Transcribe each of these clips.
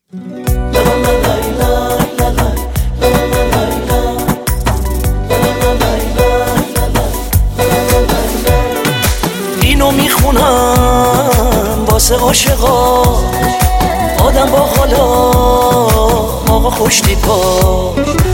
اینو میخونم واسه عاشقا، آدم با حالا آقا خوش دیپا.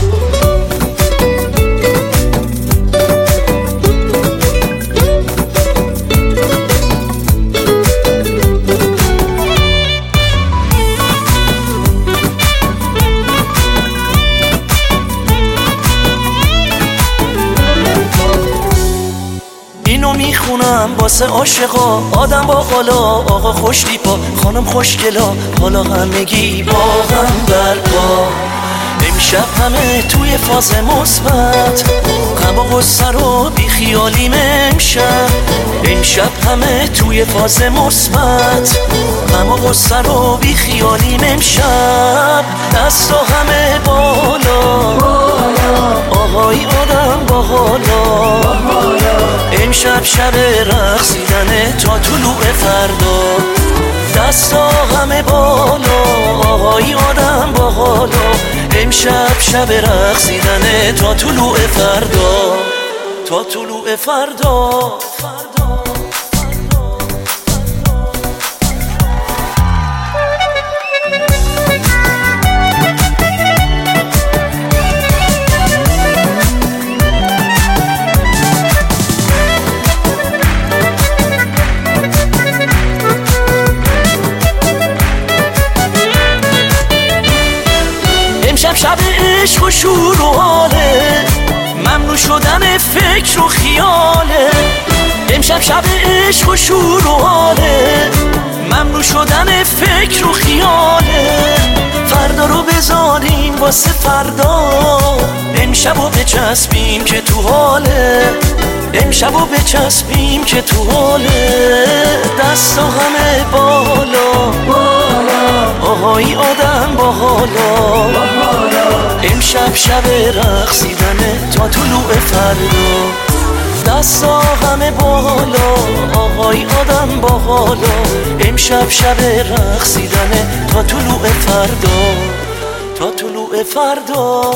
اینو میخونم واسه عاشقا، آدم با حالا آقا خوش دیپا. خانم خوشگلا حالا همگی با هم برپا. امشب همه توی فاز مثبت، غم و غصه رو بی خیالیم امشب همه توی فاز مثبت، غم و غصه رو بی خیالیم امشب. دستا همه بالا آهای آدم با حالا. امشب شب رقصیدنه تا طلوع فردا. دستا همه بالا آهای آدم با حالا. امشب شب رقصیدنه تا طلوع فردا، تا طلوع فردا. امشب شب عشق و شور و حاله، ممنوع شدن فکر و خیاله. امشب شب عشق و شور و حاله، ممنوع شدن فکر و خیاله. فردا رو بذاریم واسه فردا، امشبو بچسبیم که تو حاله. امشبو بچسبیم که تو حاله. دستا همه بالا آهای آدم با حالا. امشب شب رقصیدنه تا طلوع فردا. دستا همه بالا آهای آدم با حالا. امشب شب رقصیدنه تا طلوع فردا، تا طلوع فردا.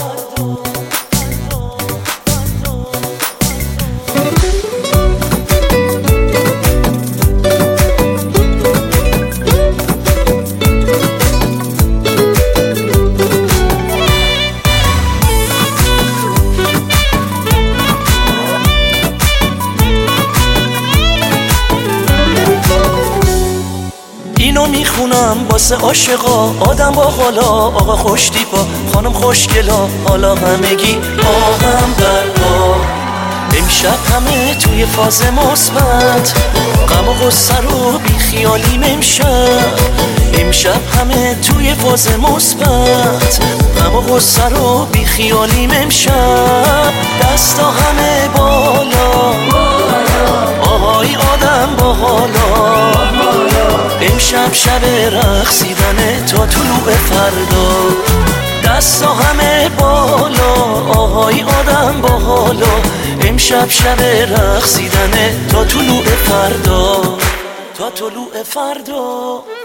اینو میخونم واسه عاشقا، آدم با حالا آقا خوش دیپا. خانم خوشگلا حالا همگی با هم برپا. امشب همه توی فاز مثبت، غم و غصه رو بی خیالیم امشب همه توی فاز مثبت، غم و غصه رو بی خیالیم امشب. دستا همه بالا آهای آدم با حالا. امشب شب رقصیدنه تا طلوع فردا. دستا همه بالا آهای آدم با حالا. امشب شب رقصیدنه تا طلوع فردا، تا طلوع فردا.